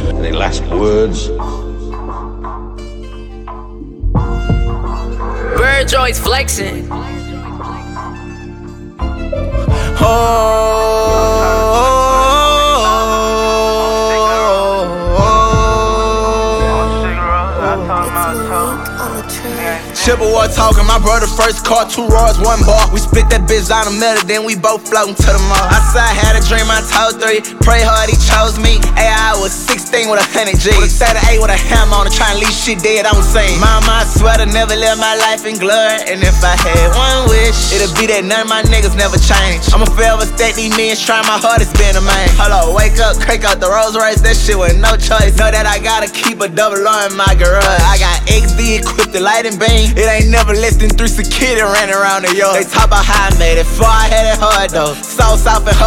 Any last words? Bird joints flexing. Chippewa talking, my brother first car, 2 rods, 1 bar. We split that bitch out the middle, then we both floating to the mall. Outside had a dream, I told 3, pray hard, he chose me. AI was 16 with 100 G's. With a 38 with a hammer on it, trying to leave shit dead, I was saying. Mama, I swear to never live my life in glory. And if I had one wish, it'd be that none of my niggas never change. I'ma forever stack these millions, try my hardest, being a man. Hold up, wake up, crank out the Rolls Royce, that shit with no choice. Know that I gotta keep a double R in my garage. I got XD equipped to light and beam. It ain't never less than 3 security ran around the yard. They talk about how I made it, before I had it hard though. Sauce off and